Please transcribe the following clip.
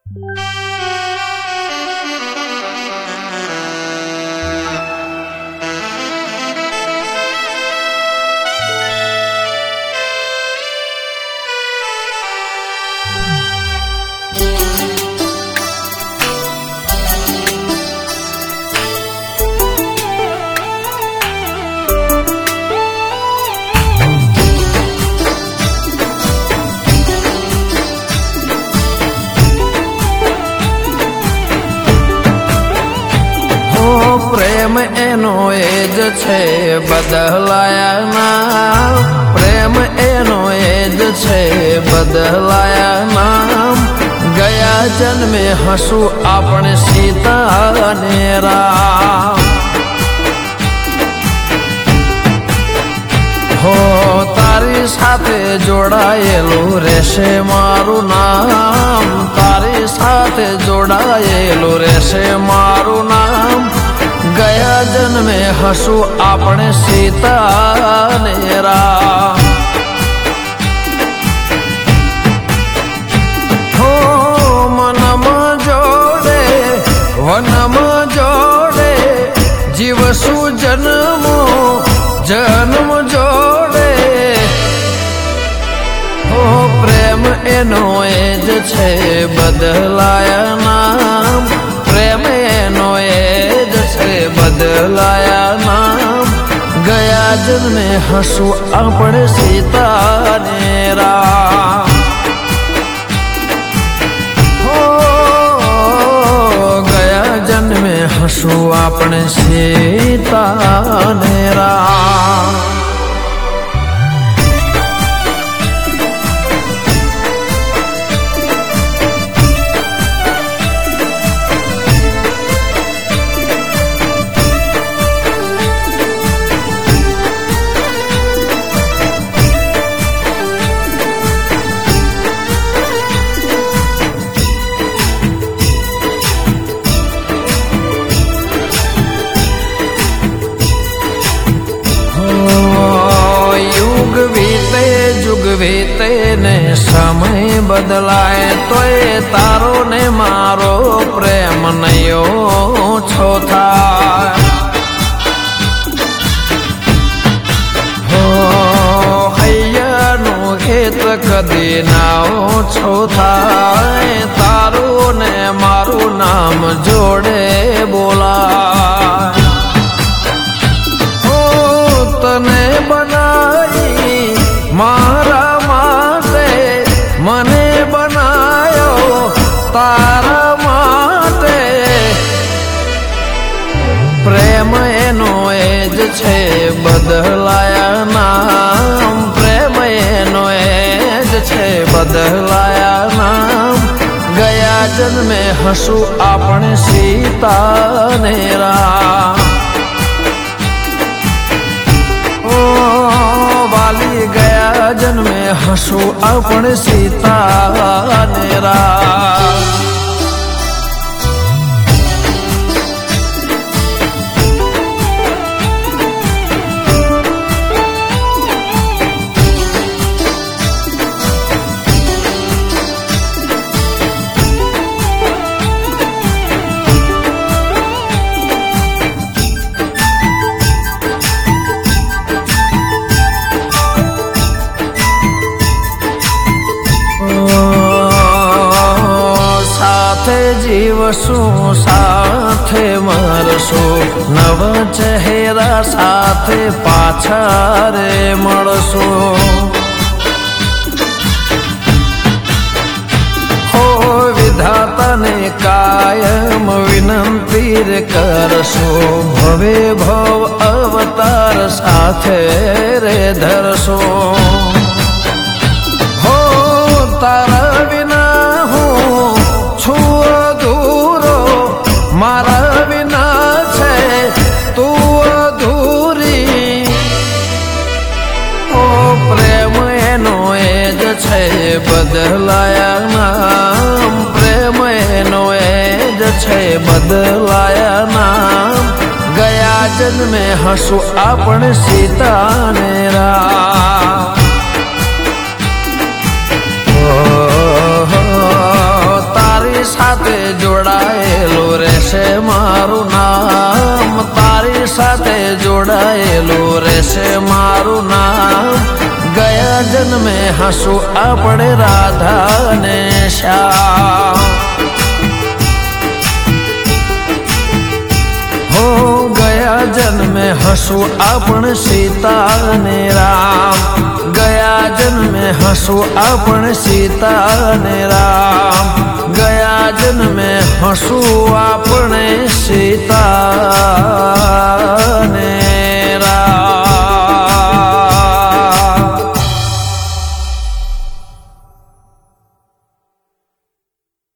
પ્રેમ એનો એજ છે બદલાયા નામ, પ્રેમ એનો એજ છે બદલાયા નામ. ગયા જન્મે હસું આપણે સીતા અને રામ. હો તારી સાથે જોડાયેલું રહેશે મારું નામ, તારી સાથે જોડાયેલું રહેશે મારું નામ. ગયા જન્મે હસું આપણે સીતા અને રામ. હો મનમાં જોડે વનમાં જોડે જીવશું જન્મો જન્મ જોડે. હો પ્રેમ એનો એજ છે બદલાયા નામ, પ્રેમ એનો એજ છે બદલાયા નામ. ગયા જન્મે હસું આપણે સીતા ને રામ. હો ગયા જન્મે હસું આપણે સીતા ને રામ. વીતે ને સમય બદલાય તોય તારો ને મારો પ્રેમ નયો છો થાય. હો હૈયાનું ખેત કદી ના ઓછો થાય, તારું ને મારું નામ જોડે બોલાય. હો તને બનાવી મારા માટે, મને બનાયો તારા માટે. પ્રેમ એનો એજ છે બદલાયા નામ, પ્રેમ એનો એજ છે બદલાયા નામ. ગયા જન્મે હસું આપણે સીતા ને રામ. વાલી ગયા જન્મે હસું આપણે સીતા ને રામ. જીવશું સાથે મરશું, નવ ચહેરા સાથે પાછા રે મળશું. હો વિધાતાને કાયમ વિનંતી રે કરશું, ભવે ભવ અવતાર સાથે રે ધરશું. હો તારા વિના હું છું અધૂરો, મારા વિના છે તું અધૂરી. ઓ પ્રેમ એનો એજ છે બદલાયા નામ, પ્રેમ એનો એજ છે બદલાયા નામ. ગયા જન્મે હસું આપણે સીતા ને રામ. તારી તારી સાથે જોડાયેલું રહેશે મારું નામ, તારી સાથે જોડાયેલું રહેશે મારું નામ. ગયા જન્મે હસું આપણે રાધા ને શ્યામ. હો ગયા જન્મે હસું આપણે સીતા ને રામ, ગયા જન્મે હસું આપણે સીતા ને રામ, ગયા જન્મે હસું આપણે સીતા